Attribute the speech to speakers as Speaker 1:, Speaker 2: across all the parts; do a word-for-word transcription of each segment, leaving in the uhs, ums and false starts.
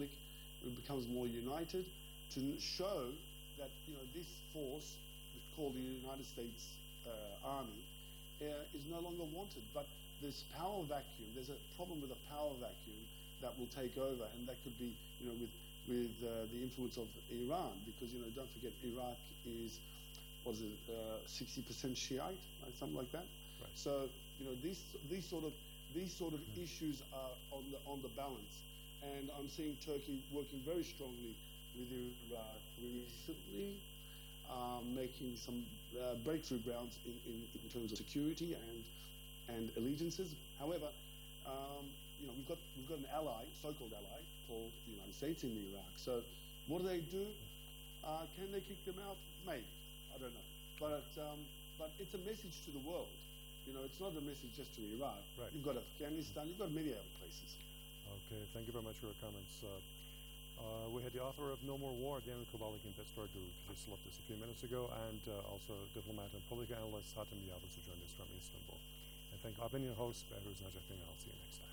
Speaker 1: Republic becomes more united, to show that, you know, this force called the United States uh, Army uh, is no longer wanted. But this power vacuum, there's a problem with a power vacuum that will take over, and that could be, you know, with with uh, the influence of Iran, because, you know, don't forget, Iraq is, what is it, uh, sixty percent Shiite, right? Something like that.
Speaker 2: Right.
Speaker 1: So, you know, these these sort of these sort of mm-hmm. issues are on the on the balance, and I'm seeing Turkey working very strongly with Iraq recently, um, making some uh, breakthrough grounds in, in, in terms of security and and allegiances. However, um, you know, we've got we've got an ally, so-called ally, called the United States in Iraq. So, what do they do? Uh, can they kick them out? Maybe. I don't know. But um, but it's a message to the world. You know, it's not a message just to Iraq.
Speaker 2: Right.
Speaker 1: You've got Afghanistan. You've got many other places.
Speaker 2: Okay. Thank you very much for your comments. Uh, uh, we had the author of No More War, Daniel Kovalik in Pittsburgh, who just left us a few minutes ago, and uh, also diplomat and political analyst Hatem Yavuz, who joined us from Istanbul. And thank I've been your host, Behruz Najafian. I'll see you next time.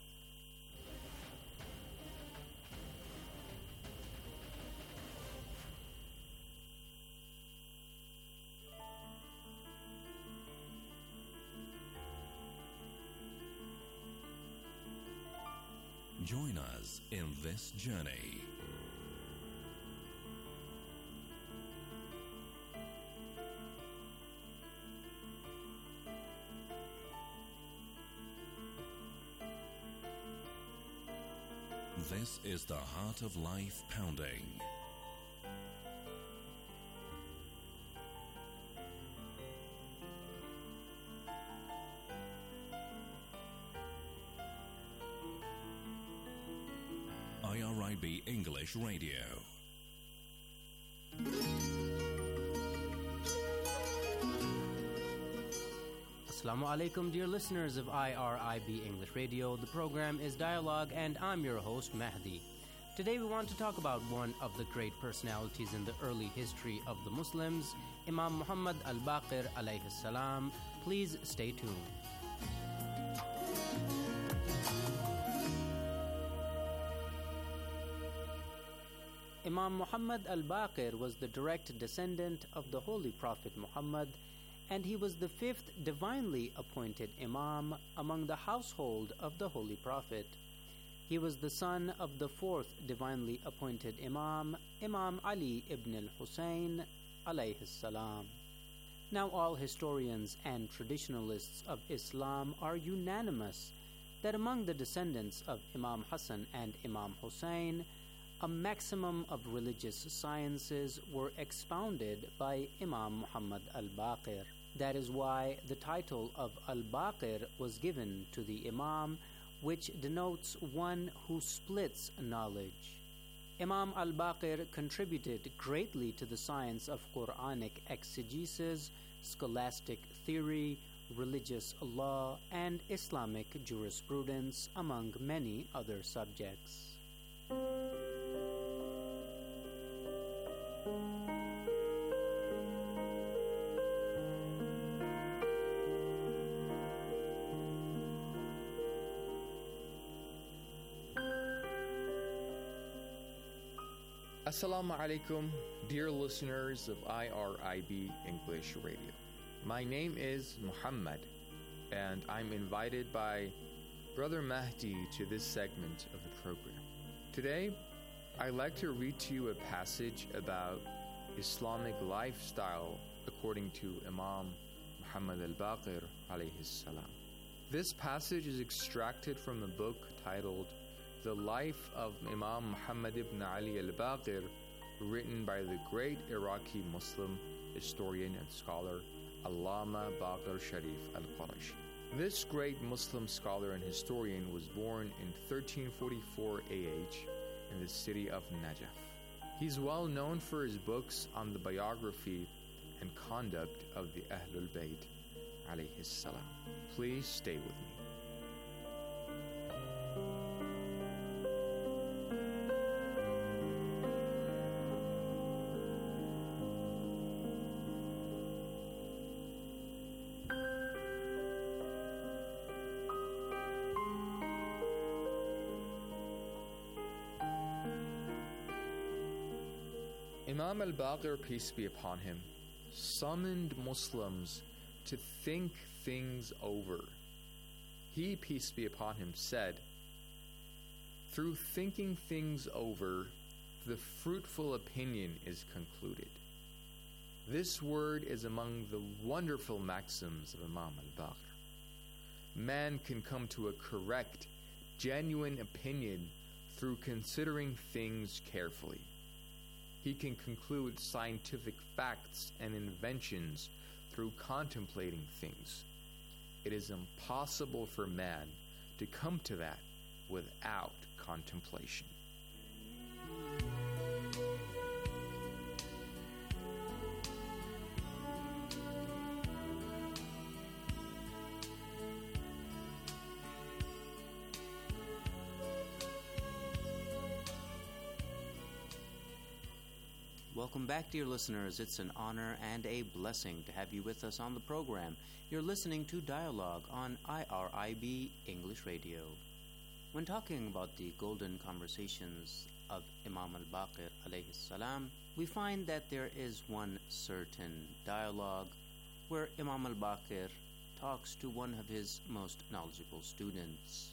Speaker 3: Join us in this journey. This is the Heart of Life Pounding. I R I B English Radio.
Speaker 4: Assalamu alaikum, dear listeners of I R I B English Radio. The program is Dialogue, and I'm your host, Mahdi. Today we want to talk about one of the great personalities in the early history of the Muslims, Imam Muhammad al-Baqir alayhi salam. Please stay tuned. Imam Muhammad al-Baqir was the direct descendant of the Holy Prophet Muhammad, and he was the fifth divinely appointed Imam among the household of the Holy Prophet. He was the son of the fourth divinely appointed Imam, Imam Ali ibn al-Husayn alayhi salam. Now all historians and traditionalists of Islam are unanimous that among the descendants of Imam Hassan and Imam Hussein, a maximum of religious sciences were expounded by Imam Muhammad al-Baqir. That is why the title of al-Baqir was given to the Imam, which denotes one who splits knowledge. Imam al-Baqir contributed greatly to the science of Quranic exegesis, scholastic theory, religious law, and Islamic jurisprudence, among many other subjects.
Speaker 5: Assalamu alaikum, dear listeners of I R I B English Radio. My name is Muhammad, and I'm invited by Brother Mahdi to this segment of the program. Today, I'd like to read to you a passage about Islamic lifestyle according to Imam Muhammad al-Baqir alayhi salam. This passage is extracted from a book titled The Life of Imam Muhammad ibn Ali al-Baqir, written by the great Iraqi Muslim historian and scholar Allama Baqir Sharif al-Qurashi. This great Muslim scholar and historian was born in thirteen forty-four A H in the city of Najaf. He's well known for his books on the biography and conduct of the Ahlul Bayt alayhi salam. Please stay with me. Imam al-Baqir, peace be upon him, summoned Muslims to think things over. He, peace be upon him, said, "Through thinking things over, the fruitful opinion is concluded." This word is among the wonderful maxims of Imam al-Baqir. Man can come to a correct, genuine opinion through considering things carefully. He can conclude scientific facts and inventions through contemplating things. It is impossible for man to come to that without contemplation.
Speaker 4: Welcome back, dear listeners. It's an honor and a blessing to have you with us on the program. You're listening to Dialogue on I R I B English Radio. When talking about the golden conversations of Imam al-Baqir alayhi salam, we find that there is one certain dialogue where Imam al-Baqir talks to one of his most knowledgeable students.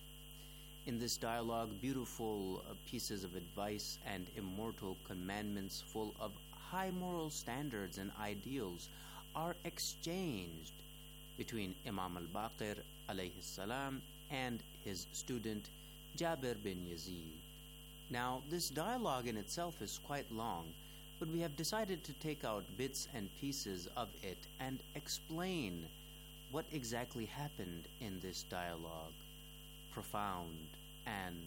Speaker 4: In this dialogue, beautiful uh, pieces of advice and immortal commandments full of high moral standards and ideals are exchanged between Imam al-Baqir alayhi salam and his student Jabir bin Yazid. Now, this dialogue in itself is quite long, but we have decided to take out bits and pieces of it and explain what exactly happened in this dialogue. Profound and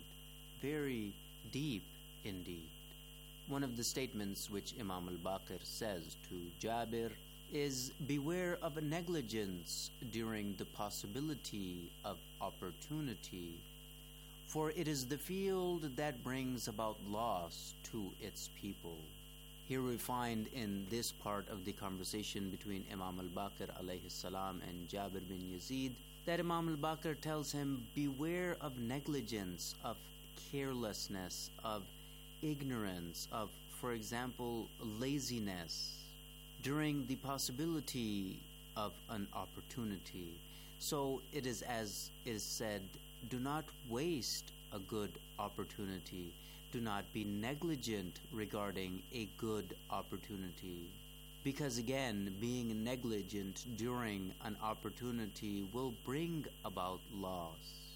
Speaker 4: very deep indeed. One of the statements which Imam al-Baqir says to Jabir is, "Beware of negligence during the possibility of opportunity, for it is the field that brings about loss to its people." Here we find in this part of the conversation between Imam al-Baqir alayhi salam and Jabir bin Yazid that Imam al-Baqir tells him, beware of negligence, of carelessness, of ignorance, of, for example, laziness during the possibility of an opportunity. So it is as it is said, do not waste a good opportunity. Do not be negligent regarding a good opportunity. Because again, being negligent during an opportunity will bring about loss.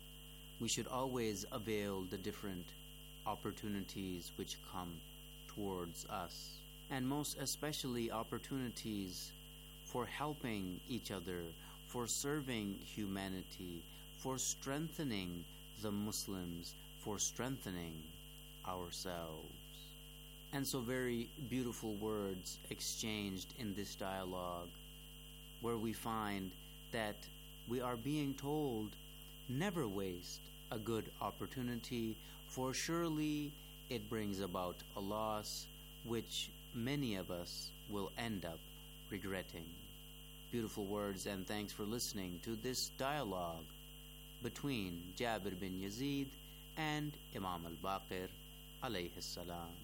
Speaker 4: We should always avail the different opportunities which come towards us, and most especially opportunities for helping each other, for serving humanity, for strengthening the Muslims, for strengthening ourselves. And so very beautiful words exchanged in this dialogue, where we find that we are being told, never waste a good opportunity, for surely it brings about a loss which many of us will end up regretting. Beautiful words, and thanks for listening to this dialogue between Jabir bin Yazid and Imam al-Baqir alayhi salam.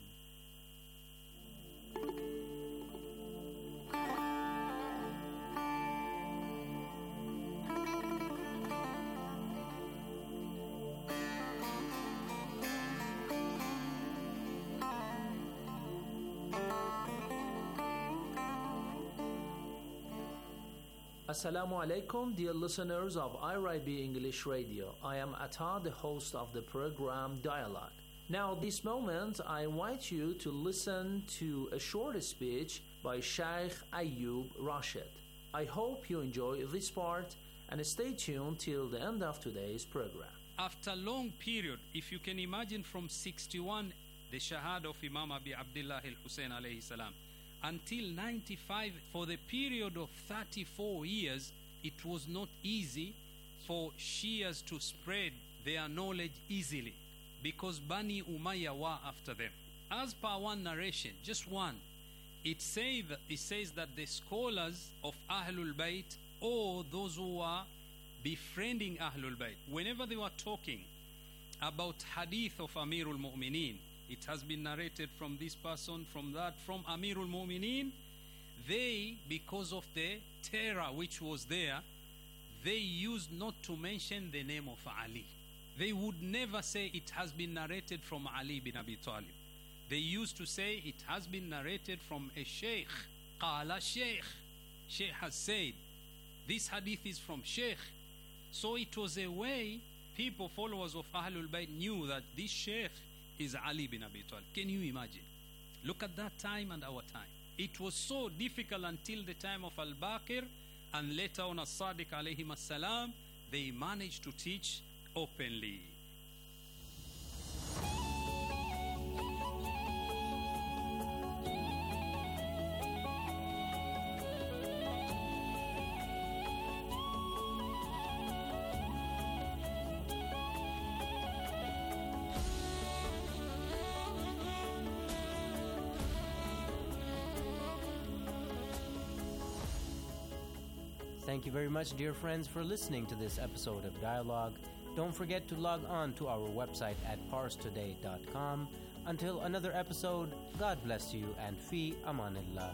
Speaker 6: Assalamu alaikum, dear listeners of I R I B English Radio. I am Atta, the host of the program Dialogue. Now, this moment, I invite you to listen to a short speech by Sheikh Ayub Rashid. I hope you enjoy this part and stay tuned till the end of today's program.
Speaker 7: After a long period, if you can imagine from sixty-one, the Shahada of Imam Abi Abdullah al-Hussein alayhi salam, until ninety-five, for the period of thirty-four years, it was not easy for Shias to spread their knowledge easily, because Bani Umayyah were after them. As per one narration, just one, it, say that, it says that the scholars of Ahlul Bayt, or those who were befriending Ahlul Bayt, whenever they were talking about hadith of Amirul Mu'mineen, It has been narrated from this person, from that, from Amirul Mu'mineen. They, because of the terror which was there, they used not to mention the name of Ali. They would never say it has been narrated from Ali bin Abi Talib. They used to say it has been narrated from a sheikh. Qala sheikh. Sheikh has said. This hadith is from sheikh. So it was a way people, followers of Ahlul Bayt, knew that this sheikh is Ali bin Abi Talib. Can you imagine? Look at that time and our time. It was so difficult until the time of Al-Baqir, and later on As-Sadiq alayhim as-salam, they managed to teach openly.
Speaker 4: Thank you very much, dear friends, for listening to this episode of Dialogue. Don't forget to log on to our website at pars today dot com. Until another episode, God bless you and fi amanillah.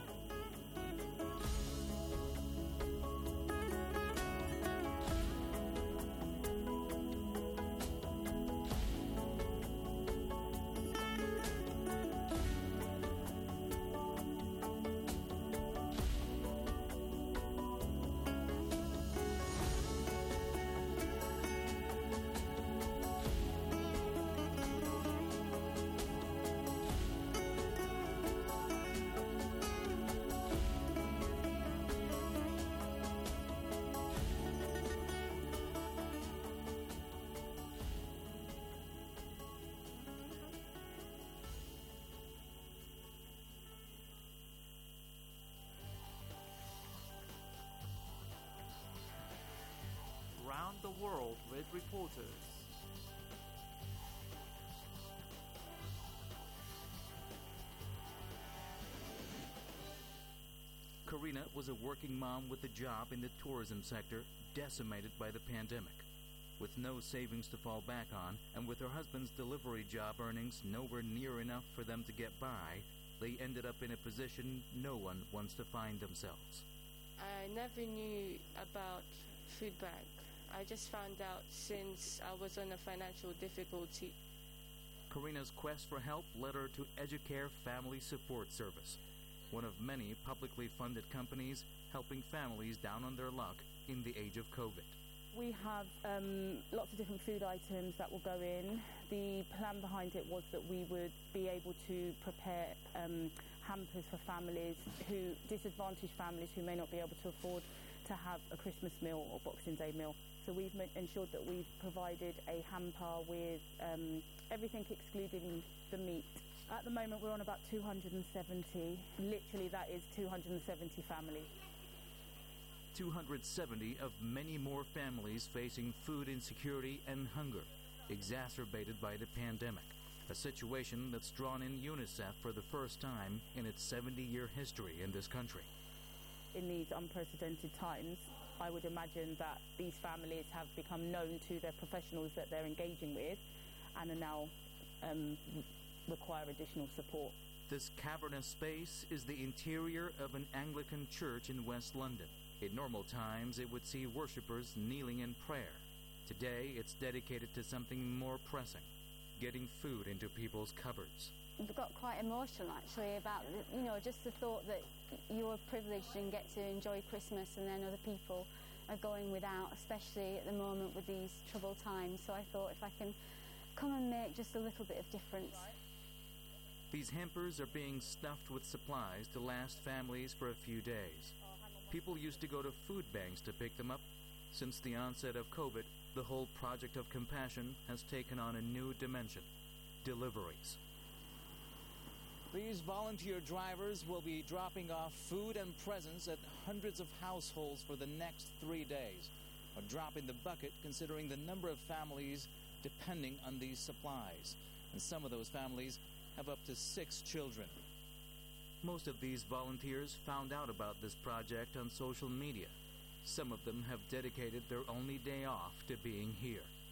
Speaker 8: Round the world with reporters. Karina was a working mom with a job in the tourism sector decimated by the pandemic. With no savings to fall back on, and with her husband's delivery job earnings nowhere near enough for them to get by, they ended up in a position no one wants to find themselves.
Speaker 9: I never knew about food bank. I just found out since I was on a financial difficulty.
Speaker 8: Karina's quest for help led her to Educare Family Support Service, one of many publicly funded companies helping families down on their luck in the age of COVID.
Speaker 10: We have um, lots of different food items that will go in. The plan behind it was that we would be able to prepare um, hampers for families who, disadvantaged families who may not be able to afford to have a Christmas meal or Boxing Day meal. So we've ensured that we've provided a hamper with um, everything excluding the meat. At the moment we're on about two hundred seventy. Literally that is two hundred seventy families.
Speaker 8: two hundred seventy of many more families facing food insecurity and hunger, exacerbated by the pandemic, a situation that's drawn in UNICEF for the first time in its seventy-year history in this country.
Speaker 10: In these unprecedented times, I would imagine that these families have become known to their professionals that they're engaging with and are now um, require additional support.
Speaker 8: This cavernous space is the interior of an Anglican church in West London. In normal times, it would see worshippers kneeling in prayer. Today, it's dedicated to something more pressing, getting food into people's cupboards.
Speaker 11: I got quite emotional actually about, you know, just the thought that you're privileged and get to enjoy Christmas and then other people are going without, especially at the moment with these troubled times. So I thought if I can come and make just a little bit of difference.
Speaker 8: These hampers are being stuffed with supplies to last families for a few days. People used to go to food banks to pick them up. Since the onset of COVID, the whole project of compassion has taken on a new dimension: deliveries.
Speaker 12: These volunteer drivers will be dropping off food and presents at hundreds of households for the next three days. A drop in the bucket considering the number of families depending on these supplies. And some of those families have up to six children.
Speaker 8: Most of these volunteers found out about this project on social media. Some of them have dedicated their only day off to being here.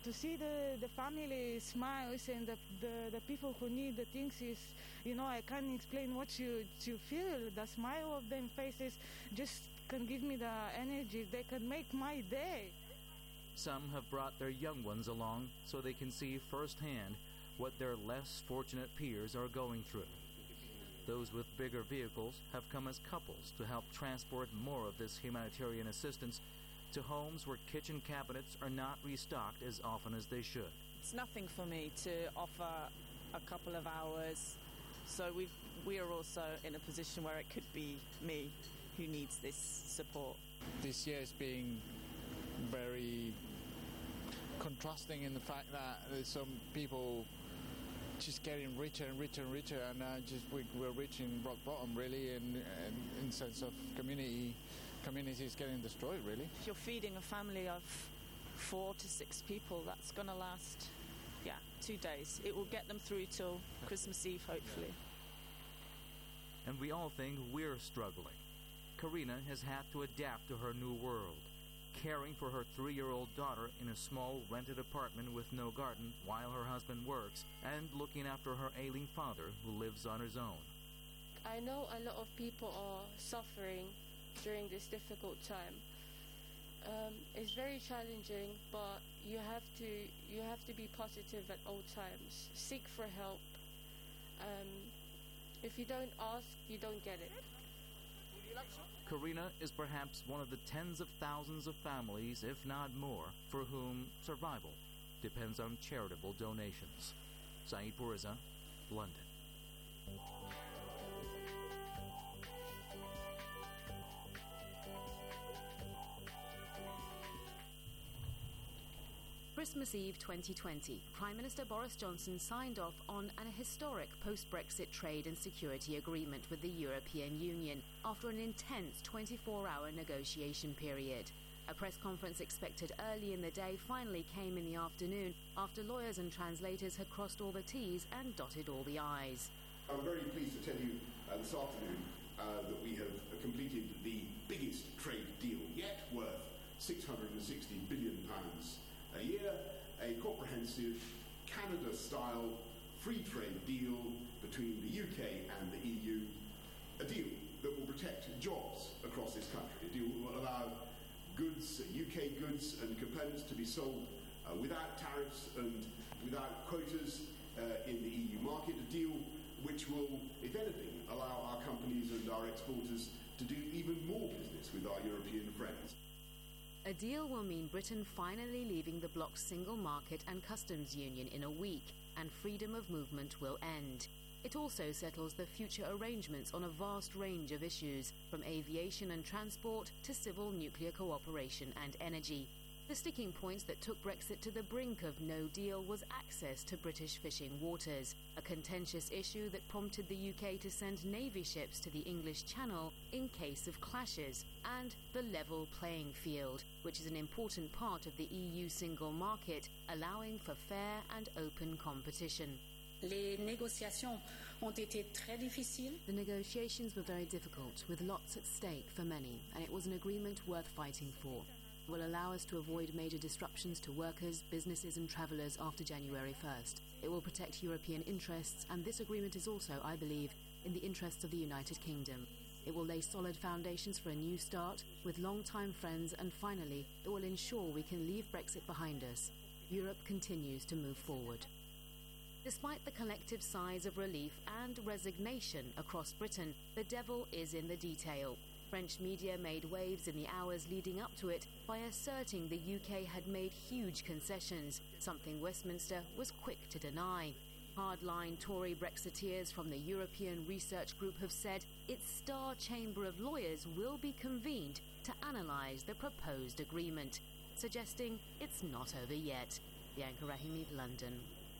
Speaker 13: to see the, the family smiles and the, the, the people who need the things is, you know, I can't explain what you, you feel. The smile of them faces just can give me the energy. They can make my day.
Speaker 8: Some have brought their young ones along so they can see firsthand what their less fortunate peers are going through. Those with bigger vehicles have come as couples to help transport more of this humanitarian assistance to homes where kitchen cabinets are not restocked as often as they should.
Speaker 14: It's nothing for me to offer a couple of hours, so we we are also in a position where it could be me who needs this support.
Speaker 15: This year is being very contrasting in the fact that there's some people just getting richer and richer and richer, and uh, just we, we're reaching rock bottom, really, in, in in sense of community communities getting destroyed, really.
Speaker 14: If you're feeding a family of four to six people, that's going to last, yeah, two days. It will get them through till Christmas Eve, hopefully.
Speaker 8: And we all think we're struggling. Karina has had to adapt to her new world, caring for her three-year-old daughter in a small rented apartment with no garden while her husband works, and looking after her ailing father who lives on his own.
Speaker 9: I know a lot of people are suffering during this difficult time. Um, it's very challenging, but you have to you have to be positive at all times. Seek for help. Um, if you don't ask, you don't get it.
Speaker 8: Karina is perhaps one of the tens of thousands of families, if not more, for whom survival depends on charitable donations. Saeed Puriza, London.
Speaker 16: Christmas Eve twenty twenty, Prime Minister Boris Johnson signed off on an historic post-Brexit trade and security agreement with the European Union after an intense twenty-four hour negotiation period. A press conference expected early in the day finally came in the afternoon after lawyers and translators had crossed all the T's and dotted all the I's.
Speaker 17: I'm very pleased to tell you uh, this afternoon uh, that we have completed the biggest trade deal yet, worth six hundred sixty billion pounds a year, a comprehensive Canada-style free trade deal between the U K and the E U, a deal that will protect jobs across this country, a deal that will allow goods, U K goods and components to be sold uh, without tariffs and without quotas uh, in the E U market, a deal which will, if anything, allow our companies and our exporters to do even more business with our European friends.
Speaker 16: A deal will mean Britain finally leaving the bloc's single market and customs union in a week, and freedom of movement will end. It also settles the future arrangements on a vast range of issues, from aviation and transport to civil nuclear cooperation and energy. The sticking points that took Brexit to the brink of no deal was access to British fishing waters, a contentious issue that prompted the U K to send Navy ships to the English Channel in case of clashes, and the level playing field, which is an important part of the E U single market, allowing for fair and open competition.
Speaker 18: Les négociations ont été très difficiles.
Speaker 16: The negotiations were very difficult, with lots at stake for many, and it was an agreement worth fighting for. It will allow us to avoid major disruptions to workers, businesses and travellers after January first. It will protect European interests, and this agreement is also, I believe, in the interests of the United Kingdom. It will lay solid foundations for a new start with long-time friends, and finally, it will ensure we can leave Brexit behind us. Europe continues to move forward. Despite the collective sighs of relief and resignation across Britain, the devil is in the detail. French media made waves in the hours leading up to it by asserting the U K had made huge concessions, something Westminster was quick to deny. Hardline Tory Brexiteers from the European Research Group have said its star chamber of lawyers will be convened to analyse the proposed agreement, suggesting it's not over yet. Bianca Rahimi, London.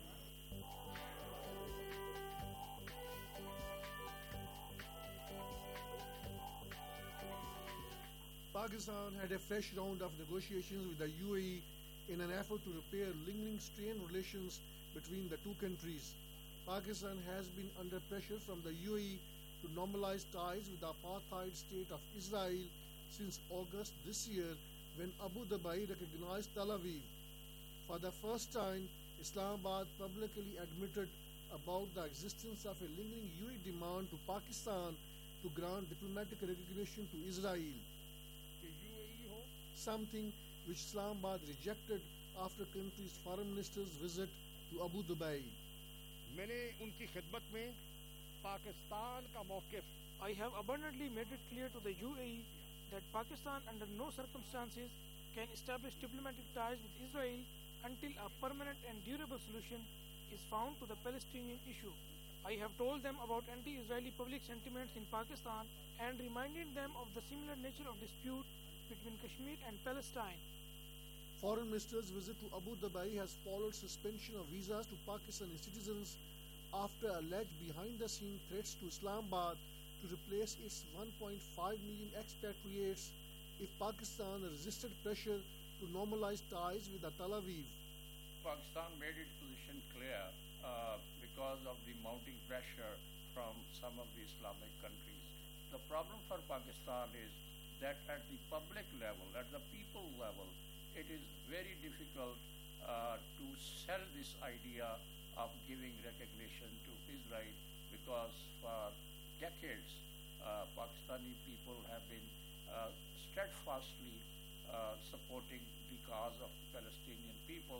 Speaker 19: Pakistan had a fresh round of negotiations with the U A E in an effort to repair lingering strained relations between the two countries. Pakistan has been under pressure from the U A E to normalize ties with the apartheid state of Israel since August this year, when Abu Dhabi recognized Tel Aviv. For the first time, Islamabad publicly admitted about the existence of a lingering U A E demand to Pakistan to grant diplomatic recognition to Israel, something which Islamabad rejected after country's foreign minister's visit to Abu Dhabi.
Speaker 20: मैंने उनकी खिदमत में पाकिस्तान का मौक़िफ़
Speaker 21: I have abundantly made it clear to the U A E that Pakistan under no circumstances can establish diplomatic ties with Israel until a permanent and durable solution is found to the Palestinian issue. I have told them about anti-Israeli public sentiments in Pakistan and reminded them of the similar nature of dispute between Kashmir and Palestine.
Speaker 19: Foreign Minister's visit to Abu Dhabi has followed suspension of visas to Pakistani citizens after alleged behind-the-scene threats to Islamabad to replace its one point five million expatriates if Pakistan resisted pressure to normalize ties with Tel Aviv.
Speaker 22: Pakistan made its position clear uh, because of the mounting pressure from some of the Islamic countries. The problem for Pakistan is that at the public level, at the people level, it is very difficult uh, to sell this idea of giving recognition to Israel because for decades uh, Pakistani people have been uh, steadfastly uh, supporting the cause of the Palestinian people.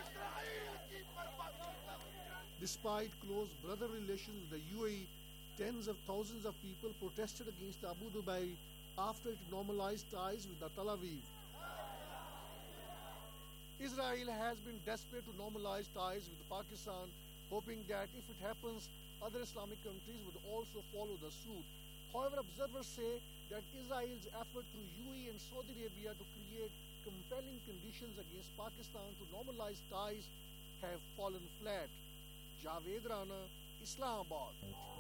Speaker 19: Despite close brother relations with the U A E, tens of thousands of people protested against Abu Dhabi after it normalized ties with Tel Aviv. Israel has been desperate to normalize ties with Pakistan, hoping that if it happens, other Islamic countries would also follow the suit. However, observers say that Israel's effort through U A E and Saudi Arabia to create compelling conditions against Pakistan to normalize ties have fallen flat. Javed Rana, Islamabad.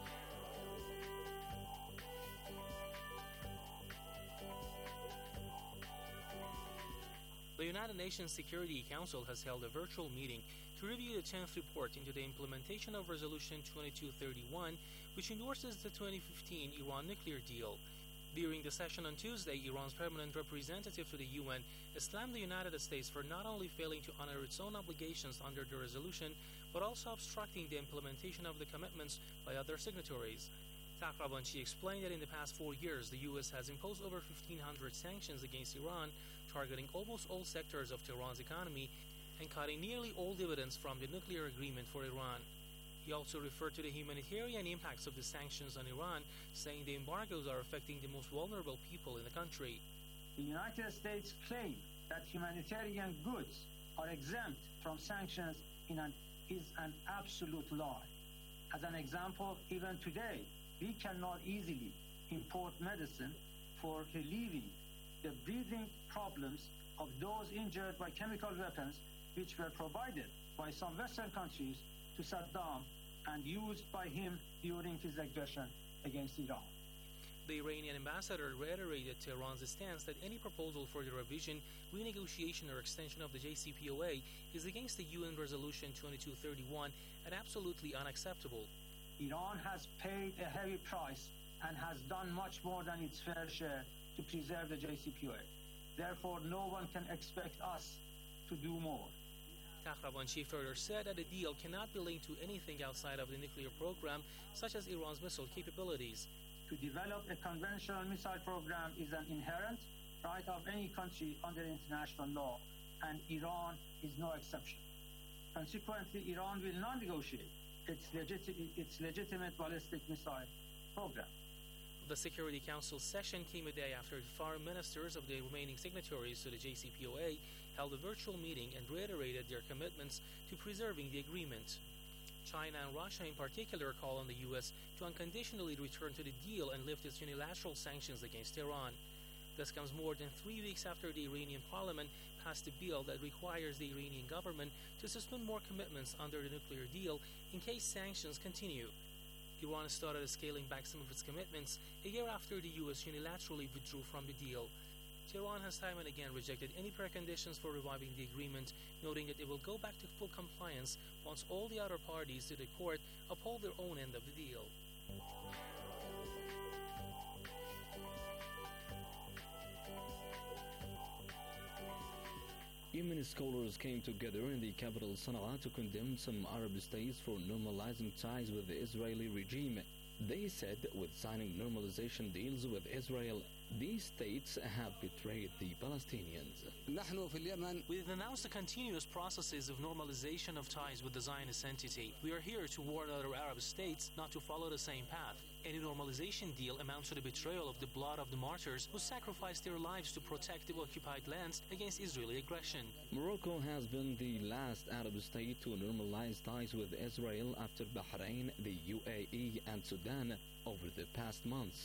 Speaker 23: The United Nations Security Council has held a virtual meeting to review the tenth report into the implementation of Resolution twenty-two thirty-one, which endorses the twenty fifteen Iran nuclear deal. During the session on Tuesday, Iran's permanent representative to the U N slammed the United States for not only failing to honor its own obligations under the resolution, but also obstructing the implementation of the commitments by other signatories. Takrabanchi explained that in the past four years, the U S has imposed over fifteen hundred sanctions against Iran, targeting almost all sectors of Tehran's economy and cutting nearly all dividends from the nuclear agreement for Iran. He also referred to the humanitarian impacts of the sanctions on Iran, saying the embargoes are affecting the most vulnerable people in the country.
Speaker 24: The United States claim that humanitarian goods are exempt from sanctions in an, is an absolute lie. As an example, even today, we cannot easily import medicine for relieving the breathing problems of those injured by chemical weapons which were provided by some Western countries to Saddam and used by him during his aggression against Iran.
Speaker 23: The Iranian ambassador reiterated Tehran's stance that any proposal for the revision, renegotiation, or extension of the J C P O A is against the U N Resolution twenty-two thirty-one and absolutely unacceptable.
Speaker 24: Iran has paid a heavy price and has done much more than its fair share to preserve the J C P O A. Therefore, no one can expect us to do more.
Speaker 23: Takrabanchi further said that the deal cannot be linked to anything outside of the nuclear program, such as Iran's missile capabilities.
Speaker 24: To develop a conventional missile program is an inherent right of any country under international law, and Iran is no exception. Consequently, Iran will not negotiate its, legiti- its legitimate ballistic missile program.
Speaker 23: The Security Council session came a day after the foreign ministers of the remaining signatories to the J C P O A held a virtual meeting and reiterated their commitments to preserving the agreement. China and Russia in particular call on the U S to unconditionally return to the deal and lift its unilateral sanctions against Iran. This comes more than three weeks after the Iranian parliament passed a bill that requires the Iranian government to suspend more commitments under the nuclear deal in case sanctions continue. Iran started scaling back some of its commitments a year after the U S unilaterally withdrew from the deal. Tehran has time and again rejected any preconditions for reviving the agreement, noting that it will go back to full compliance once all the other parties to the court uphold their own end of the deal.
Speaker 25: Human
Speaker 1: Yemeni scholars came together in the capital Sana'a to condemn some Arab states for normalizing ties with the Israeli regime. They said that with signing normalization deals with Israel, these states have betrayed the Palestinians.
Speaker 23: We've announced the continuous processes of normalization of ties with the Zionist entity. We are here to warn other Arab states not to follow the same path. Any normalization deal amounts to the betrayal of the blood of the martyrs who sacrificed their lives to protect the occupied lands against Israeli aggression.
Speaker 1: Morocco has been the last Arab state to normalize ties with Israel after Bahrain, the U A E, and Sudan over the past months.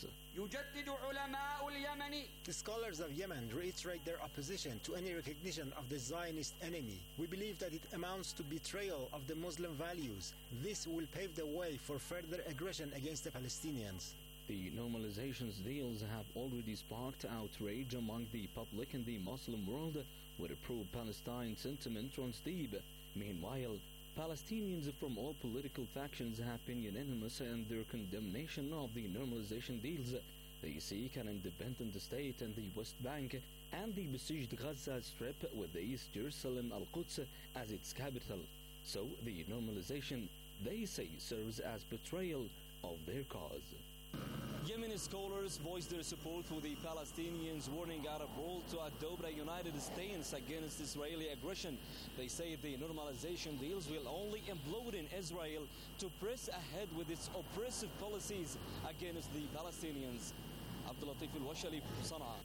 Speaker 2: The scholars of Yemen reiterate their opposition to any recognition of the Zionist enemy. We believe that it amounts to betrayal of the Muslim values. This will pave the way for further aggression against the Palestinians.
Speaker 1: The normalizations deals have already sparked outrage among the public in the Muslim world, where pro-Palestine sentiment runs deep. Meanwhile, Palestinians from all political factions have been unanimous in their condemnation of the normalization deals. They seek an independent state in the West Bank and the besieged Gaza Strip with the East Jerusalem Al-Quds as its capital. So the normalization, they say, serves as betrayal of their cause.
Speaker 3: Yemeni scholars voiced their support for the Palestinians, warning Arab world to adopt a united stance against Israeli aggression. They say the normalization deals will only embolden Israel to press ahead with its oppressive policies against the Palestinians. Abdul Latif Al-Washali, Sana'a.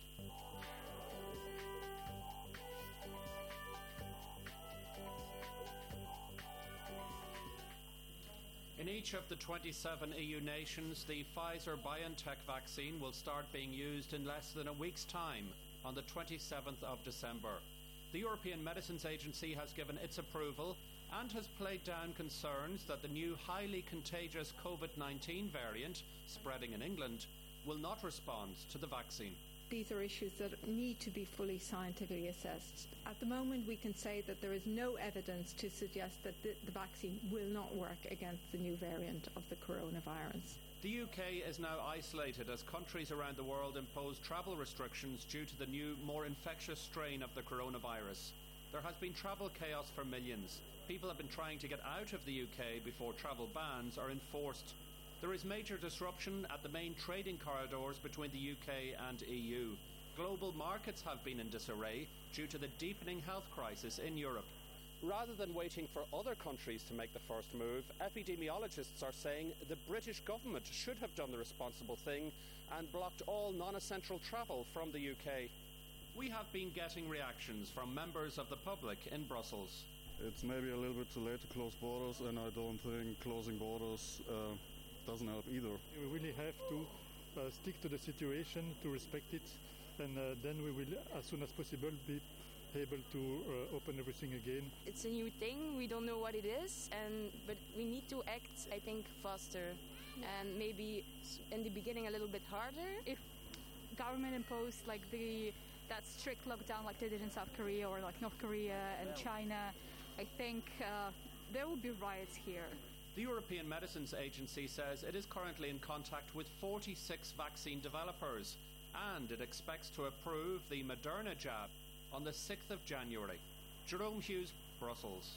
Speaker 5: In each of the twenty-seven E U nations, the Pfizer-BioNTech vaccine will start being used in less than a week's time, on the twenty-seventh of December. The European Medicines Agency has given its approval and has played down concerns that the new highly contagious COVID nineteen variant, spreading in England, will not respond to the vaccine.
Speaker 25: These are issues that need to be fully scientifically assessed. At the moment, we can say that there is no evidence to suggest that the, the vaccine will not work against the new variant of the coronavirus.
Speaker 5: The U K is now isolated as countries around the world impose travel restrictions due to the new, more infectious strain of the coronavirus. There has been travel chaos for millions. People have been trying to get out of the U K before travel bans are enforced. There is major disruption at the main trading corridors between the U K and E U. Global markets have been in disarray due to the deepening health crisis in Europe. Rather than waiting for other countries to make the first move, epidemiologists are saying the British government should have done the responsible thing and blocked all non-essential travel from the U K. We have been getting reactions from members of the public in Brussels.
Speaker 26: It's maybe a little bit too late to close borders, and I don't think closing borders uh, doesn't help either.
Speaker 27: We really have to uh, stick to the situation, to respect it, and uh, then we will, as soon as possible, be able to uh, open everything again.
Speaker 28: It's a new thing, we don't know what it is, and but we need to act, I think, faster, and maybe in the beginning a little bit harder.
Speaker 29: If government imposed like the that strict lockdown like they did in South Korea or like North Korea and yeah. China, I think uh, there will be riots here.
Speaker 5: The European Medicines Agency says it is currently in contact with forty-six vaccine developers, and it expects to approve the Moderna jab on the sixth of January. Jerome Hughes, Brussels.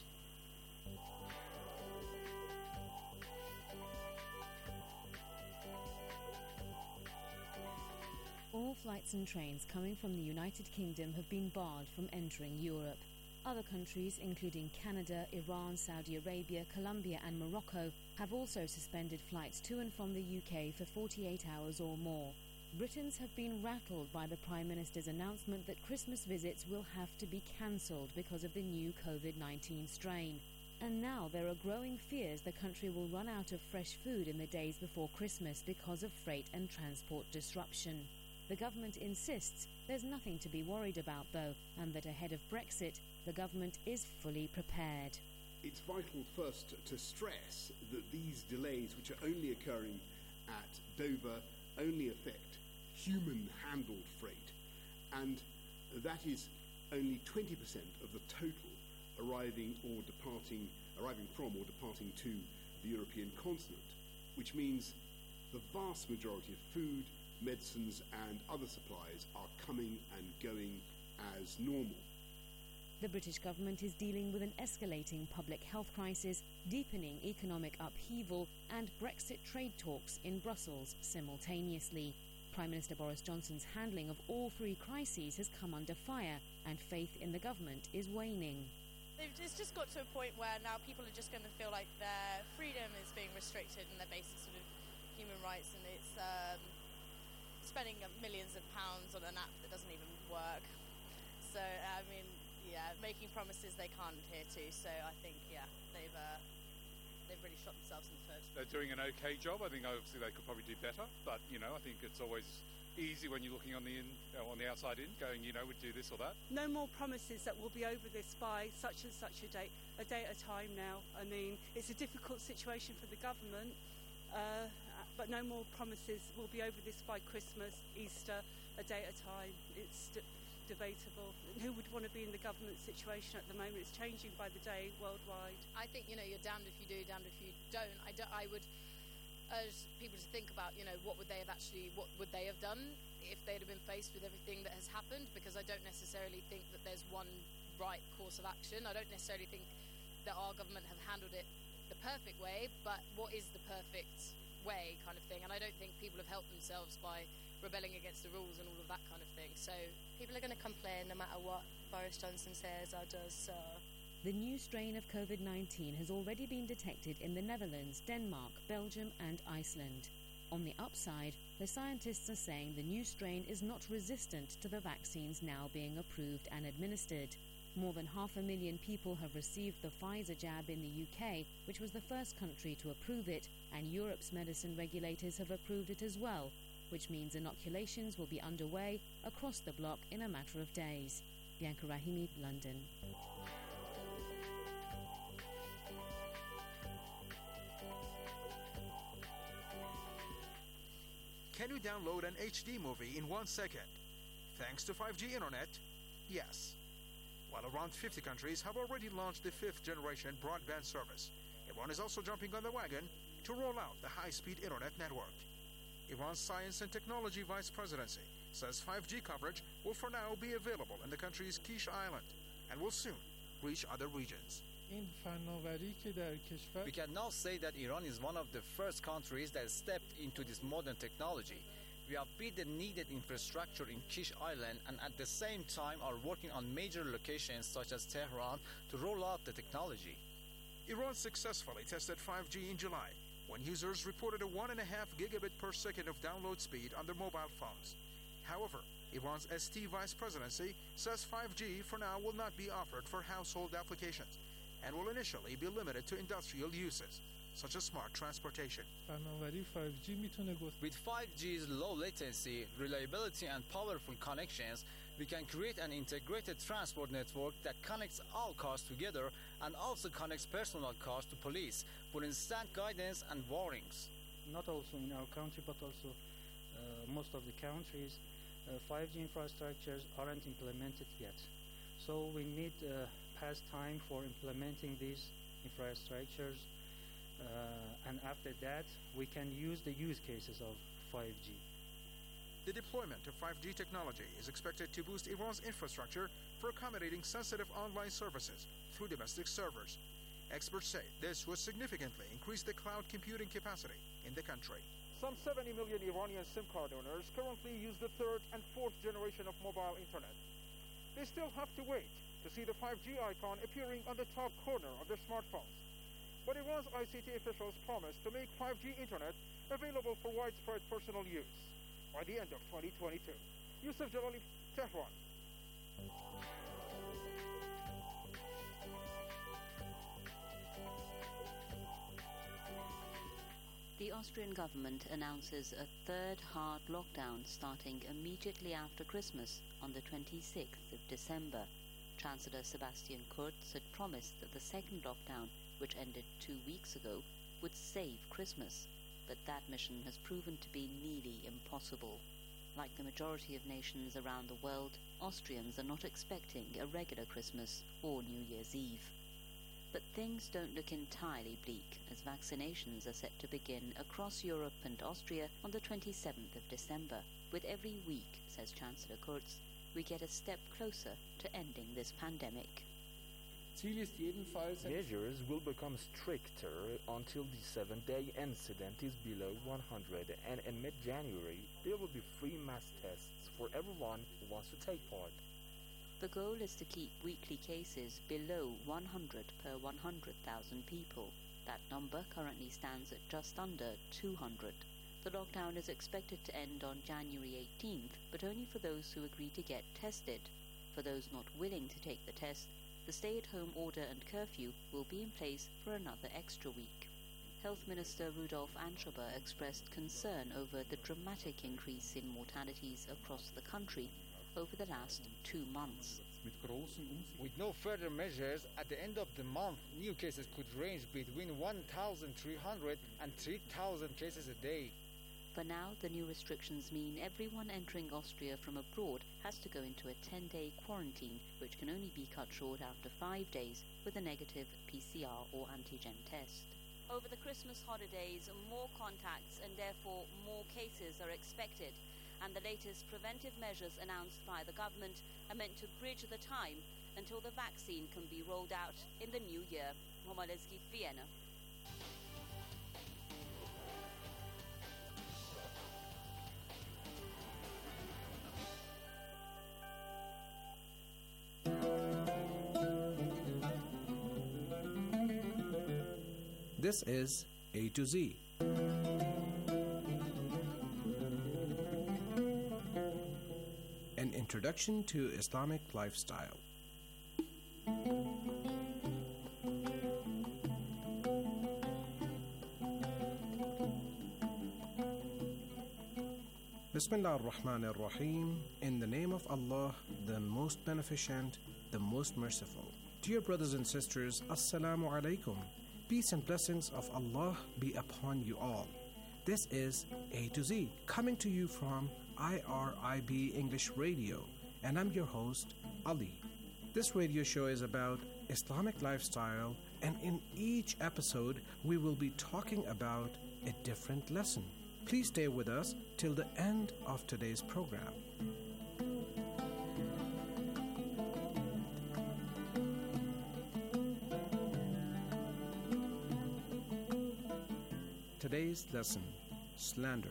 Speaker 16: All flights and trains coming from the United Kingdom have been barred from entering Europe. Other countries, including Canada, Iran, Saudi Arabia, Colombia and Morocco, have also suspended flights to and from the U K for forty-eight hours or more. Britons have been rattled by the Prime Minister's announcement that Christmas visits will have to be cancelled because of the new COVID nineteen strain. And now there are growing fears the country will run out of fresh food in the days before Christmas because of freight and transport disruption. The government insists there's nothing to be worried about, though, and that ahead of Brexit, the government is fully prepared.
Speaker 17: It's vital first to stress that these delays, which are only occurring at Dover, only affect human-handled freight, and that is only twenty percent of the total arriving or departing, arriving from or departing to the European continent, which means the vast majority of food, medicines and other supplies are coming and going as normal.
Speaker 16: The British government is dealing with an escalating public health crisis, deepening economic upheaval, and Brexit trade talks in Brussels simultaneously. Prime Minister Boris Johnson's handling of all three crises has come under fire, and faith in the government is waning.
Speaker 4: It's just got to a point where now people are just going to feel like their freedom is being restricted and their basic sort of human rights, and it's um, spending millions of pounds on an app that doesn't even work. So, I mean, yeah, making promises they can't adhere to. So I think, yeah, they've uh, they've really shot themselves in the foot.
Speaker 6: They're doing an okay job. I think obviously they could probably do better, but you know, I think it's always easy when you're looking on the in, uh, on the outside in, going, you know, we'd do this or that.
Speaker 7: No more promises that we'll be over this by such and such a date, a day at a time now. I mean, it's a difficult situation for the government, uh, but no more promises. We'll be over this by Christmas, Easter, a day at a time. It's d- debatable. Who would want to be in the government situation at the moment? It's changing by the day worldwide.
Speaker 4: I think, you know, you're damned if you do, damned if you don't. I, do, I would urge people to think about, you know, what would they have actually, what would they have done if they'd have been faced with everything that has happened, because I don't necessarily think that there's one right course of action. I don't necessarily think that our government have handled it the perfect way, but what is the perfect way kind of thing? And I don't think people have helped themselves by rebelling against the rules and all of that kind of thing. So people are going to complain no matter what Boris Johnson says or does. So
Speaker 16: the new strain of COVID nineteen has already been detected in the Netherlands, Denmark, Belgium and Iceland. On the upside, the scientists are saying the new strain is not resistant to the vaccines now being approved and administered. More than half a million people have received the Pfizer jab in the U K, which was the first country to approve it, and Europe's medicine regulators have approved it as well, which means inoculations will be underway across the bloc in a matter of days. Bianca Rahimi, London.
Speaker 10: Can you download an H D movie in one second? Thanks to five G internet? Yes. While around fifty countries have already launched the fifth generation broadband service, Iran is also jumping on the wagon to roll out the high-speed internet network. Iran's Science and Technology Vice Presidency says five G coverage will for now be available in the country's Kish Island and will soon reach other regions.
Speaker 11: We can now say that Iran is one of the first countries that stepped into this modern technology. We have built the needed infrastructure in Kish Island and at the same time are working on major locations such as Tehran to roll out the technology.
Speaker 10: Iran successfully tested five G in July, when users reported a one point five gigabit per second of download speed on their mobile phones. However, Iran's S T Vice Presidency says five G for now will not be offered for household applications and will initially be limited to industrial uses, such as smart transportation.
Speaker 11: With five G's low latency, reliability and powerful connections, we can create an integrated transport network that connects all cars together and also connects personal cars to police for instant guidance and warnings.
Speaker 12: Not also in our country, but also uh, most of the countries, uh, five G infrastructures aren't implemented yet. So we need uh, past time for implementing these infrastructures, uh, and after that we can use the use cases of five G.
Speaker 10: The deployment of five G technology is expected to boost Iran's infrastructure for accommodating sensitive online services through domestic servers. Experts say this will significantly increase the cloud computing capacity in the country.
Speaker 13: Some seventy million Iranian SIM card owners currently use the third and fourth generation of mobile internet. They still have to wait to see the five G icon appearing on the top corner of their smartphones. But Iran's I C T officials promised to make five G internet available for widespread personal use by the end of twenty twenty-two. Yusuf Jalali, Tehran.
Speaker 14: The Austrian government announces a third hard lockdown starting immediately after Christmas on the twenty-sixth of December. Chancellor Sebastian Kurz had promised that the second lockdown, which ended two weeks ago, would save Christmas, but that mission has proven to be nearly impossible. Like the majority of nations around the world, Austrians are not expecting a regular Christmas or New Year's Eve. But things don't look entirely bleak, as vaccinations are set to begin across Europe and Austria on the twenty-seventh of December. With every week, says Chancellor Kurz, we get a step closer to ending this pandemic.
Speaker 8: Measures will become stricter until the seven-day incident is below one hundred, and in mid-January there will be free mass tests for everyone who wants to take part.
Speaker 14: The goal is to keep weekly cases below one hundred per one hundred thousand people. That number currently stands at just under two hundred. The lockdown is expected to end on January eighteenth, but only for those who agree to get tested. For those not willing to take the test, the stay-at-home order and curfew will be in place for another extra week. Health Minister Rudolf Anschober expressed concern over the dramatic increase in mortalities across the country over the last two months.
Speaker 11: With no further measures, at the end of the month, new cases could range between one thousand three hundred and three thousand cases a day.
Speaker 14: For now, the new restrictions mean everyone entering Austria from abroad has to go into a ten-day quarantine, which can only be cut short after five days with a negative P C R or antigen test. Over the Christmas holidays, more contacts and therefore more cases are expected, and the latest preventive measures announced by the government are meant to bridge the time until the vaccine can be rolled out in the new year. Homaleski, Vienna.
Speaker 9: This is A to Z. An introduction to Islamic lifestyle. Bismillah ar-Rahman ar-Rahim. In the name of Allah, the most beneficent, the most merciful. Dear brothers and sisters, Assalamu alaikum. Peace and blessings of Allah be upon you all. This is A to Z, coming to you from I R I B English Radio, and I'm your host, Ali. This radio show is about Islamic lifestyle, and in each episode, we will be talking about a different lesson. Please stay with us till the end of today's program. Today's lesson, slander.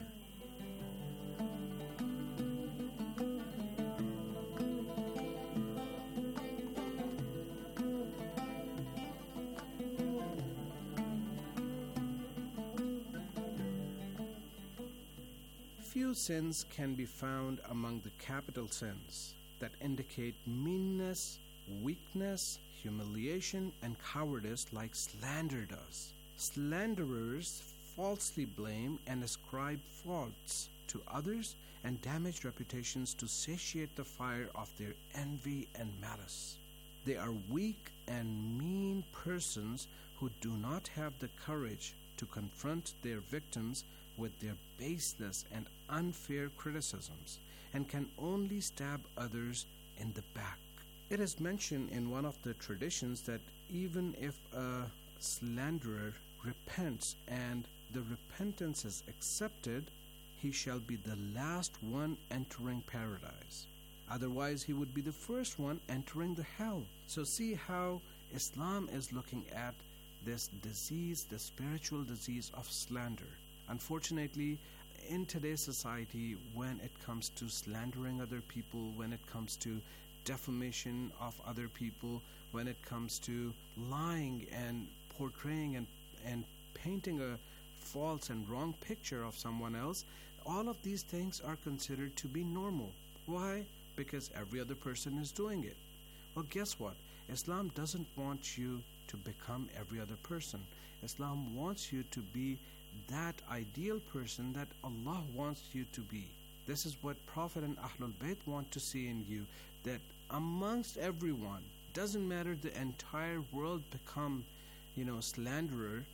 Speaker 9: Few sins can be found among the capital sins that indicate meanness, weakness, humiliation, and cowardice like slander does. Slanderers falsely blame and ascribe faults to others and damage reputations to satiate the fire of their envy and malice. They are weak and mean persons who do not have the courage to confront their victims with their baseless and unfair criticisms and can only stab others in the back. It is mentioned in one of the traditions that even if a slanderer repents and the repentance is accepted, he shall be the last one entering paradise. Otherwise, he would be the first one entering the hell. So see how Islam is looking at this disease, the spiritual disease of slander. Unfortunately, in today's society, when it comes to slandering other people, when it comes to defamation of other people, when it comes to lying and portraying and, and painting a false and wrong picture of someone else, all of these things are considered to be normal. Why? Because every other person is doing it. Well, guess what? Islam doesn't want you to become every other person. Islam wants you to be that ideal person that Allah wants you to be. This is what Prophet and Ahlul Bayt want to see in you, that amongst everyone, doesn't matter the entire world become, you know, slanderer,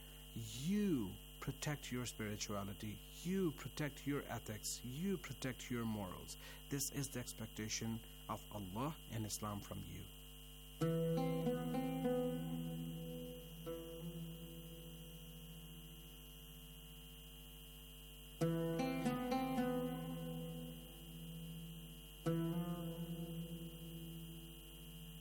Speaker 9: you protect your spirituality, you protect your ethics, you protect your morals. This is the expectation of Allah and Islam from you.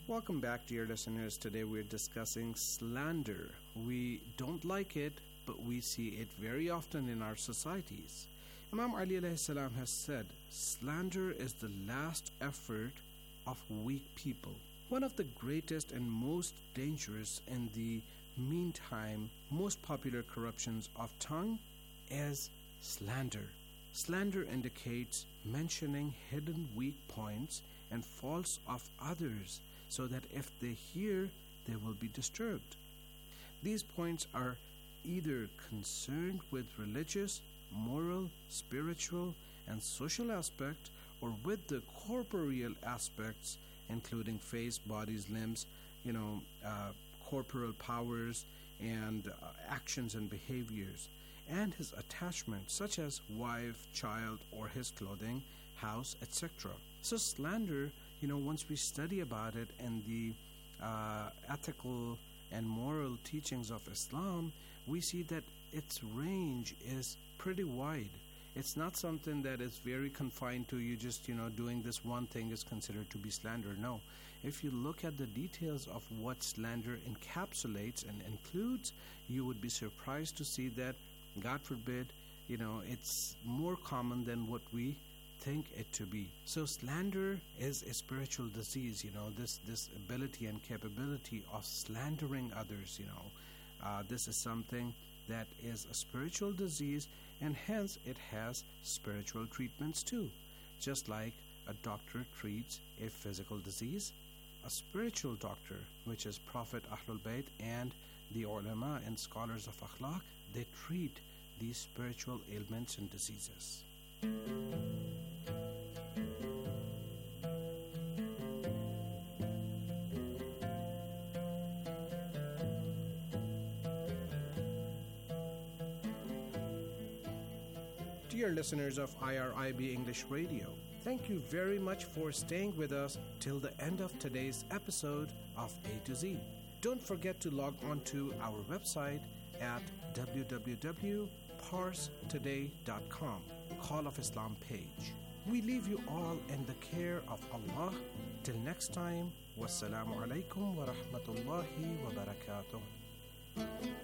Speaker 9: Welcome back, dear listeners. Today we're discussing slander. We don't like it, but we see it very often in our societies. Imam Ali alayhi salam has said, slander is the last effort of weak people. One of the greatest and most dangerous in the meantime, most popular corruptions of tongue is slander. Slander indicates mentioning hidden weak points and faults of others so that if they hear, they will be disturbed. These points are either concerned with religious, moral, spiritual, and social aspect, or with the corporeal aspects, including face, bodies, limbs, you know, uh, corporal powers, and uh, actions and behaviors, and his attachments, such as wife, child, or his clothing, house, et cetera. So slander, you know, once we study about it in the uh, ethical and moral teachings of Islam, we see that its range is pretty wide. It's not something that is very confined to you just, you know, doing this one thing is considered to be slander. No. If you look at the details of what slander encapsulates and includes, you would be surprised to see that, God forbid, you know, it's more common than what we think it to be. So slander is a spiritual disease, you know, this, this ability and capability of slandering others, you know. Uh, this is something that is a spiritual disease, and hence it has spiritual treatments too. Just like a doctor treats a physical disease, a spiritual doctor, which is Prophet Ahlul Bayt and the ulama and scholars of akhlaq, they treat these spiritual ailments and diseases. Dear listeners of I R I B English Radio, thank you very much for staying with us till the end of today's episode of A to Z. Don't forget to log on to our website at w w w dot pars today dot com, Call of Islam page. We leave you all in the care of Allah. Till next time, wassalamu alaikum wa rahmatullahi wa barakatuh.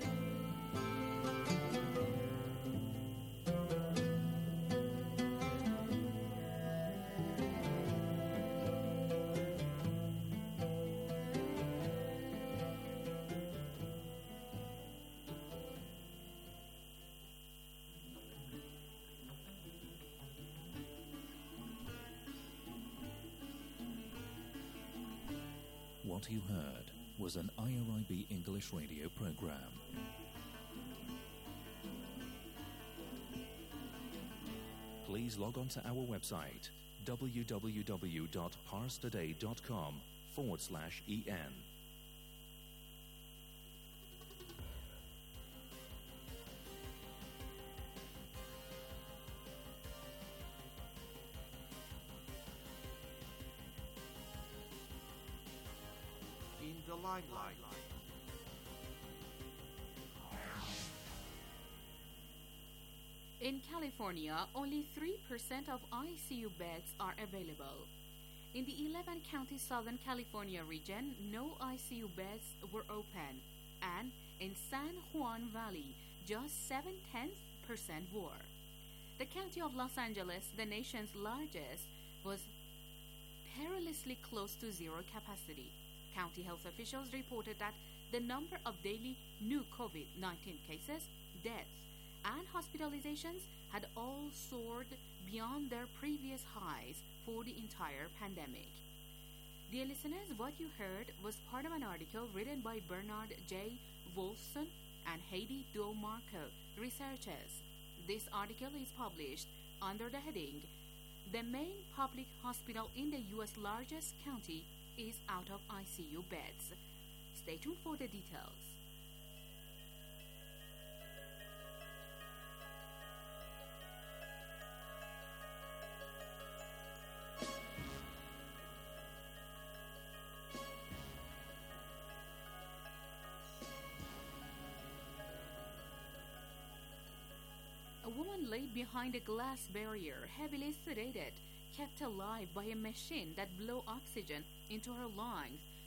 Speaker 2: What you heard was an I R I B English radio program. Please log on to our website w w w dot pars today dot com forward slash en.
Speaker 10: In the limelight.
Speaker 15: In California, only three percent of I C U beds are available. In the eleven county Southern California region, no I C U beds were open, and in San Juan Valley, just seven tenths percent were. The county of Los Angeles, the nation's largest, was perilously close to zero capacity. County health officials reported that the number of daily new COVID nineteen cases, deaths, and hospitalizations had all soared beyond their previous highs for the entire pandemic. Dear listeners, what you heard was part of an article written by Bernard J. Wolfson and Heidi Duomarco, researchers. This article is published under the heading, "The main public hospital in the U S largest county is out of I C U beds." Stay tuned for the details. A woman lay behind a glass barrier, heavily sedated, kept alive by a machine that blew oxygen into her lungs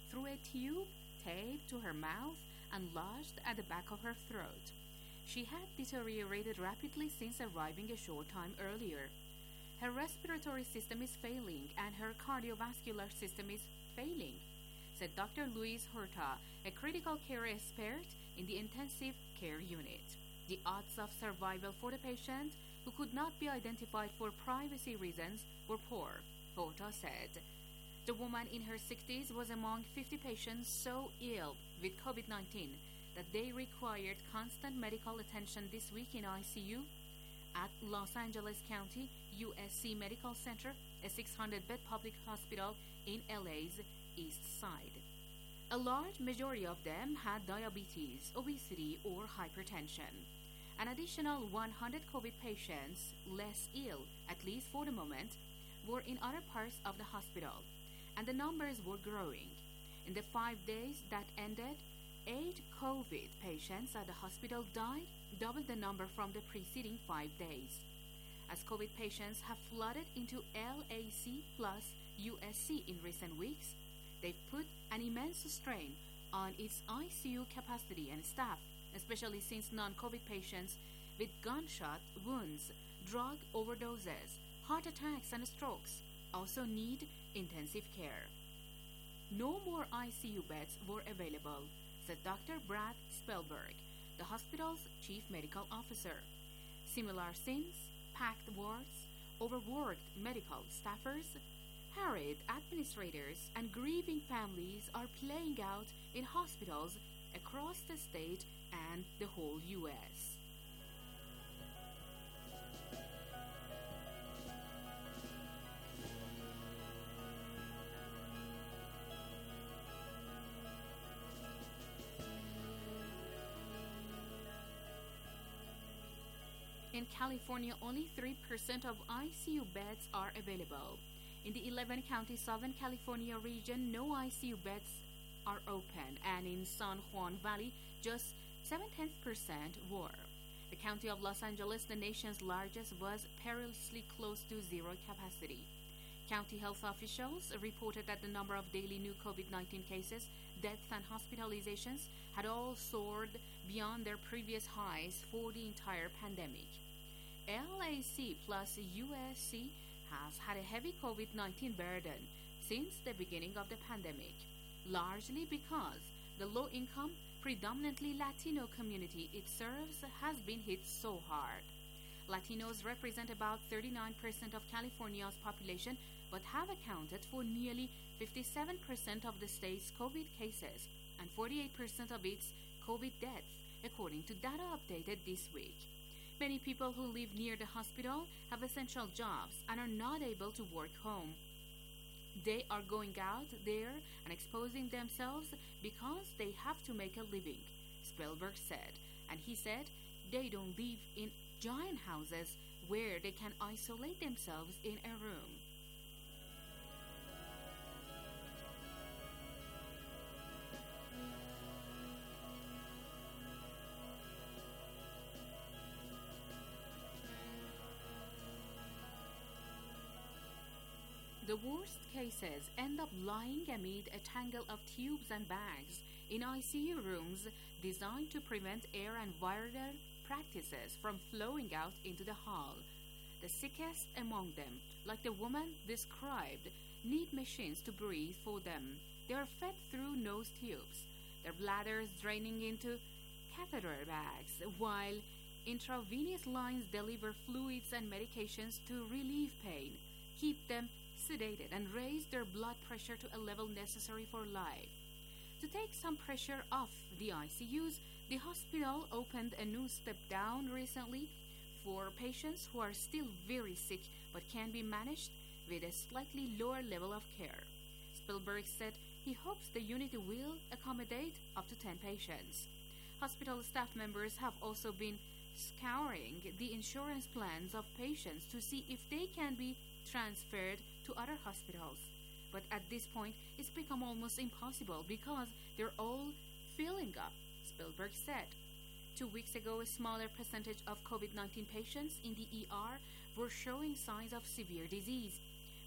Speaker 15: through a tube taped to her mouth and lodged at the back of her throat. She had deteriorated rapidly since arriving a short time earlier. Her respiratory system is failing and her cardiovascular system is failing, said Doctor Luis Horta, a critical care expert in the intensive care unit. The odds of survival for the patient, who could not be identified for privacy reasons, were poor, Horta said. The woman in her sixties was among fifty patients so ill with COVID nineteen that they required constant medical attention this week in I C U at Los Angeles County U S C Medical Center, a six hundred bed public hospital in L A's East Side. A large majority of them had diabetes, obesity, or hypertension. An additional one hundred COVID patients, less ill, at least for the moment, were in other parts of the hospital, and the numbers were growing. In the five days that ended, eight COVID patients at the hospital died, double the number from the preceding five days. As COVID patients have flooded into L A C plus U S C in recent weeks, they've put an immense strain on its I C U capacity and staff, especially since non-COVID patients with gunshot wounds, drug overdoses, heart attacks, and strokes also need intensive care. No more I C U beds were available, said Doctor Brad Spellberg, the hospital's chief medical officer. Similar scenes, packed wards, overworked medical staffers, harried administrators, and grieving families are playing out in hospitals across the state and the whole U S. In California, only three percent of I C U beds are available. In the eleven county Southern California region, no I C U beds are open, and in San Juan Valley, just seven-tenths percent were. The county of Los Angeles, the nation's largest, was perilously close to zero capacity. County health officials reported that the number of daily new COVID nineteen cases, deaths, and hospitalizations had all soared beyond their previous highs for the entire pandemic. L A C plus U S C has had a heavy COVID nineteen burden since the beginning of the pandemic, largely because the low-income, predominantly Latino community it serves has been hit so hard. Latinos represent about thirty-nine percent of California's population, but have accounted for nearly fifty-seven percent of the state's COVID cases and forty-eight percent of its COVID deaths, according to data updated this week. Many people who live near the hospital have essential jobs and are not able to work home. They are going out there and exposing themselves because they have to make a living, Spellberg said. And he said they don't live in giant houses where they can isolate themselves in a room. The worst cases end up lying amid a tangle of tubes and bags in I C U rooms designed to prevent air and viral practices from flowing out into the hall. The sickest among them, like the woman described, need machines to breathe for them. They are fed through nose tubes, their bladders draining into catheter bags, while intravenous lines deliver fluids and medications to relieve pain, keep them sedated, and raise their blood pressure to a level necessary for life. To take some pressure off the I C Us, the hospital opened a new step-down recently for patients who are still very sick but can be managed with a slightly lower level of care. Spellberg said he hopes the unit will accommodate up to ten patients. Hospital staff members have also been scouring the insurance plans of patients to see if they can be transferred to other hospitals. But at this point, it's become almost impossible because they're all filling up, Spellberg said. Two weeks ago, a smaller percentage of COVID nineteen patients in the E R were showing signs of severe disease.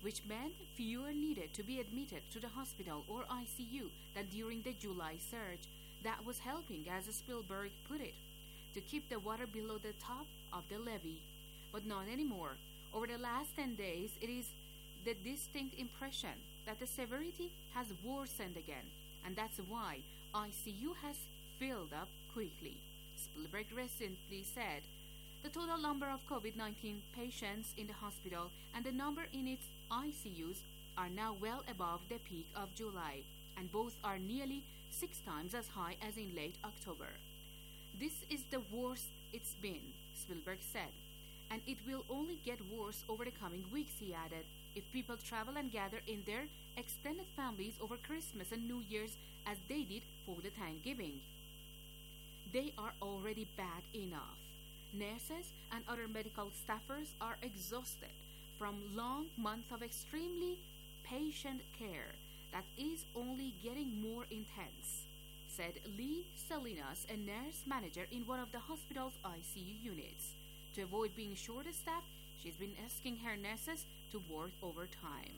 Speaker 15: which meant fewer needed to be admitted to the hospital or I C U than during the July surge. That was helping, as Spielberg put it, to keep the water below the top of the levee. But not anymore. Over the last ten days, it is the distinct impression that the severity has worsened again, and that's why I C U has filled up quickly. Spielberg recently said the total number of COVID nineteen patients in the hospital and the number in its I C Us are now well above the peak of July, and both are nearly six times as high as in late October. This is the worst it's been, Spielberg said, and it will only get worse over the coming weeks, he added, if people travel and gather in their extended families over Christmas and New Year's as they did for the Thanksgiving. They are already bad enough. Nurses and other medical staffers are exhausted from long months of extremely patient care that is only getting more intense, said Lee Salinas, a nurse manager in one of the hospital's I C U units. To avoid being short-staffed, she's been asking her nurses to work overtime.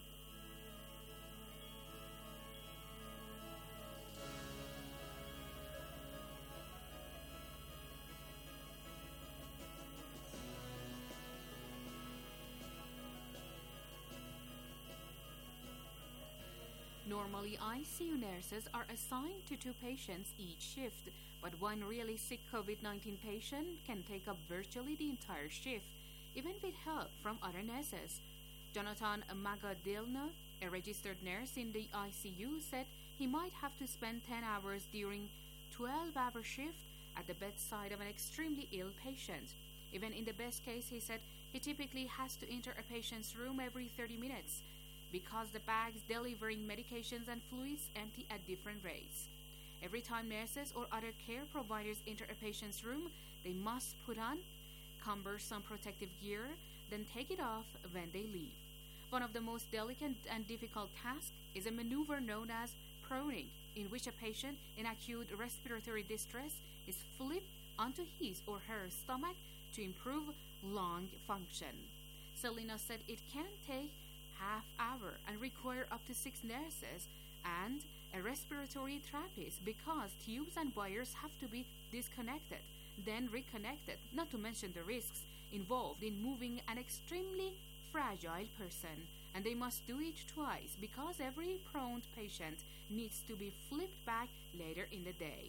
Speaker 15: Normally, I C U nurses are assigned to two patients each shift, but one really sick COVID nineteen patient can take up virtually the entire shift, even with help from other nurses. Jonathan Magadilna, a registered nurse in the I C U, said he might have to spend ten hours during twelve-hour shift at the bedside of an extremely ill patient. Even in the best case, he said, he typically has to enter a patient's room every thirty minutes because the bags delivering medications and fluids empty at different rates. Every time nurses or other care providers enter a patient's room, they must put on cumbersome protective gear, then take it off when they leave. One of the most delicate and difficult tasks is a maneuver known as proning, in which a patient in acute respiratory distress is flipped onto his or her stomach to improve lung function. Selena said it can take half hour and require up to six nurses and a respiratory therapist because tubes and wires have to be disconnected, then reconnected, not to mention the risks involved in moving an extremely fragile person. And they must do it twice because every prone patient needs to be flipped back later in the day.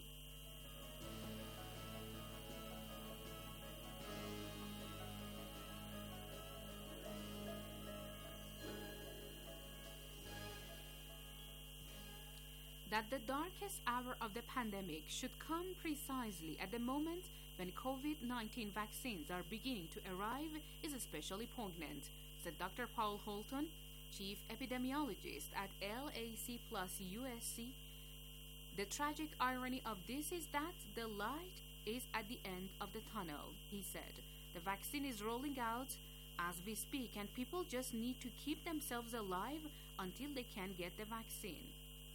Speaker 15: That the darkest hour of the pandemic should come precisely at the moment when COVID nineteen vaccines are beginning to arrive is especially poignant, said Doctor Paul Holton, chief epidemiologist at L A C plus U S C. The tragic irony of this is that the light is at the end of the tunnel, he said. The vaccine is rolling out as we speak, and people just need to keep themselves alive until they can get the vaccine.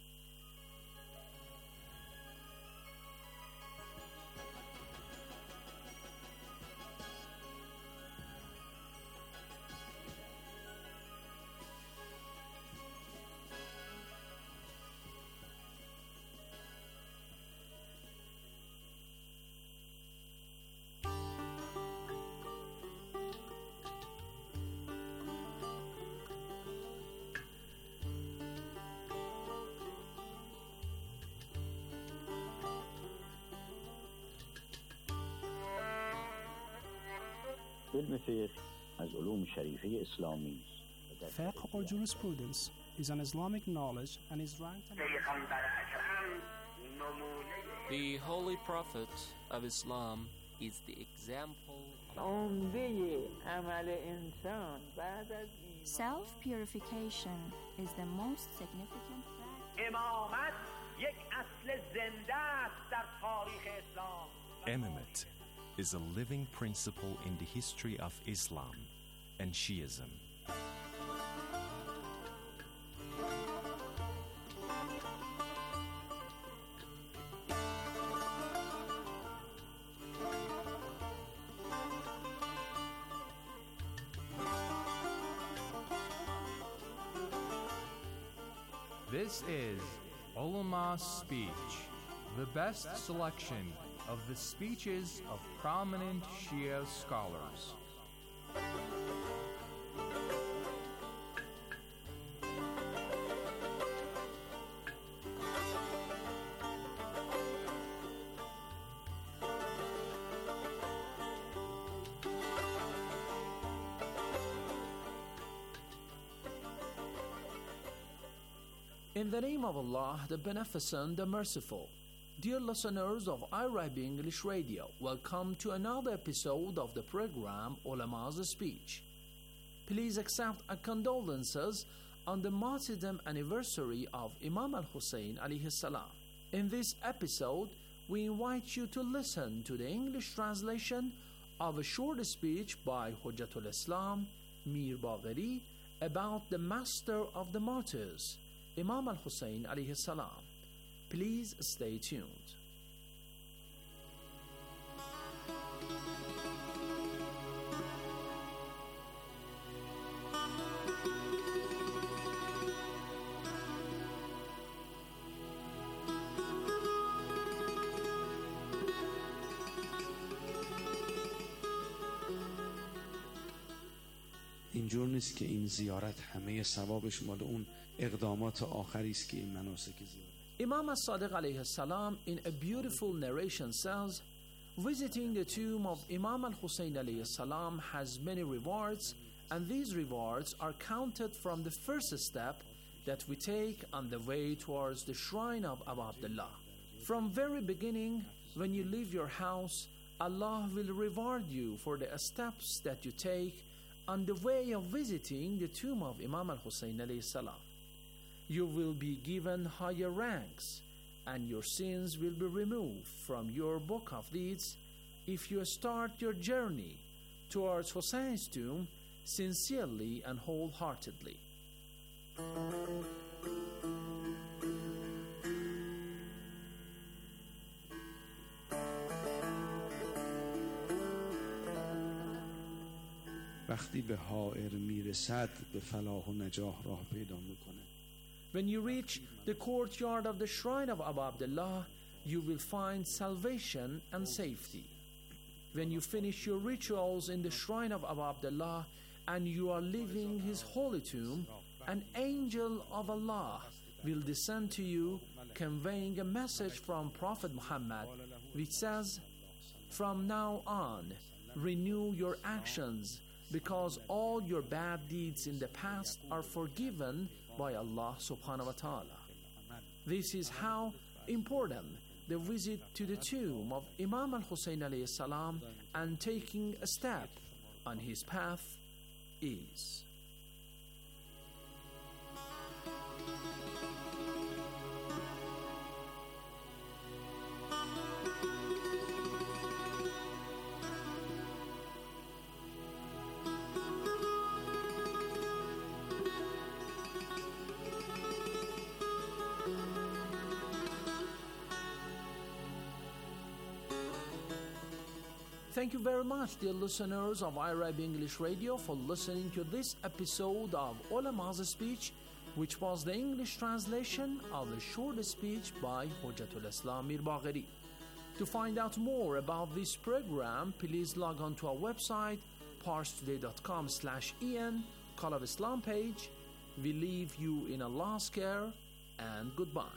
Speaker 1: علم فقه از علوم شریفه اسلامی
Speaker 3: Fiqh or jurisprudence is an Islamic knowledge and is ranked.
Speaker 18: The Holy Prophet of Islam is the example.
Speaker 19: Self-purification is the most significant fact.
Speaker 20: Imamate is a living principle in the history of Islam and Shiism.
Speaker 21: This is Ulama Speech, the best selection of the speeches of prominent Shia scholars.
Speaker 22: In the name of Allah, the Beneficent, the Merciful. Dear listeners of iRabi English Radio, welcome to another episode of the program Ulama's Speech. Please accept our condolences on the martyrdom anniversary of Imam al-Hussein alayhi salam. In this episode, we invite you to listen to the English translation of a short speech by Hujjatul Islam, Mir Bagheri, about the master of the martyrs, Imam al-Hussein alayhi salam. Please stay tuned.
Speaker 23: اینجور نیست که این زیارت همه ثوابش مال اون اقدامات آخری است که این مناسک زیارت.
Speaker 22: Imam as-Sadiq alayhi salam in a beautiful narration says, visiting the tomb of Imam al-Hussein alayhi salam has many rewards, and these rewards are counted from the first step that we take on the way towards the shrine of Abu Abdullah. From very beginning, when you leave your house, Allah will reward you for the steps that you take on the way of visiting the tomb of Imam al-Hussein alayhi salam. You will be given higher ranks, and your sins will be removed from your book of deeds if you start your journey towards Hussein's tomb sincerely and wholeheartedly.
Speaker 23: وقتی به حائر میرسد به فلاح و نجاح راه پیدا میکنه.
Speaker 22: When you reach the courtyard of the shrine of Abu Abdullah, you will find salvation and safety. When you finish your rituals in the shrine of Abu Abdullah and you are leaving his holy tomb, an angel of Allah will descend to you conveying a message from Prophet Muhammad which says, "From now on, renew your actions because all your bad deeds in the past are forgiven by Allah subhanahu wa ta'ala." This is how important the visit to the tomb of Imam al-Hussein alayhi salam and taking a step on his path is. Thank you very much, dear listeners of iRabi English Radio, for listening to this episode of Ulama's Speech, which was the English translation of a short speech by Hujjatul Islam Mir Bagheri. To find out more about this program, please log on to our website, parstoday.com slash en, Call of Islam page. We leave you in Allah's care, and goodbye.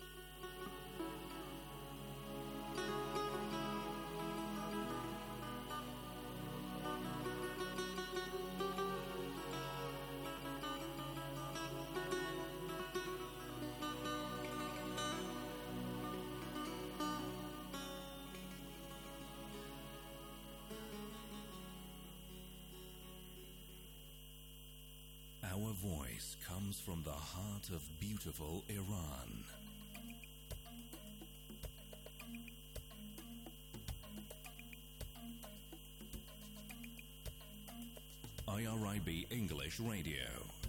Speaker 2: Our voice comes from the heart of beautiful Iran. I R I B English Radio.